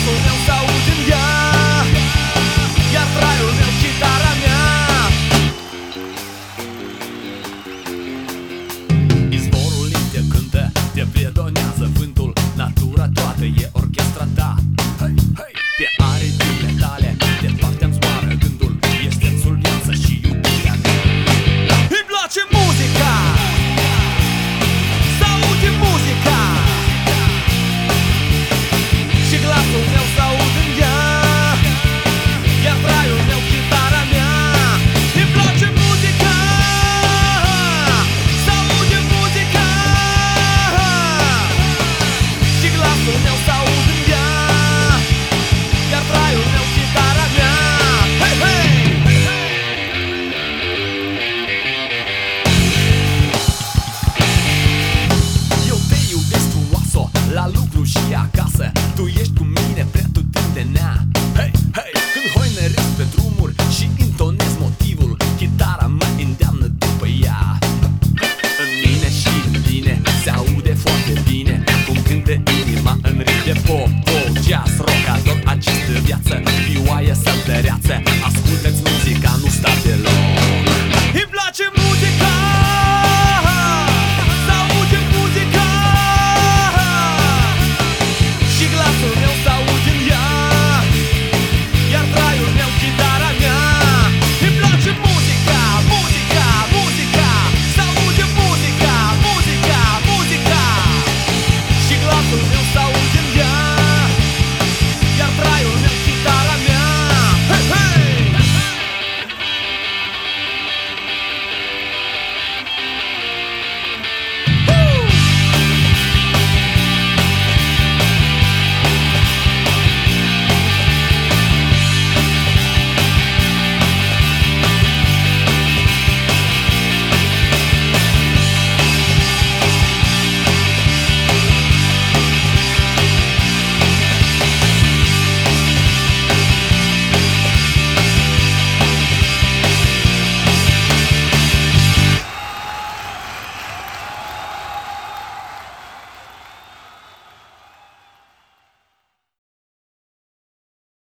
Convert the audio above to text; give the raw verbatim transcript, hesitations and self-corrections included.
glasul meu s-aude în ea, iar traiul meu chitara mea. Izvorul linte cântă, te predonează vântul, natura toată e orchestra ta. Hey, hey! Pe aripile tale, departe-mi zboară gândul, ești sensul viață și iubirea mea. Îmi place muzica, s-aude muzica, și glasul meu s-aude în ea, iar traiul meu chitara mea. Îmi place muzica, s-aude muzica, și glasul meu s-aude în ea, iar traiul meu chitara mea. Hey, hey! Eu te iubesc frumoasă, la lucru și acasă, tu ești cu mine pretutindenea. Hei, hei, când hoinăresc pe drumuri și intonez motivul, chitara mă îndeamnă după ea. În mine și în tine se aude foarte bine cum cântă inima în ritm de pop, pop, jazz, rock. Ador această viață, vioaie săltăreață,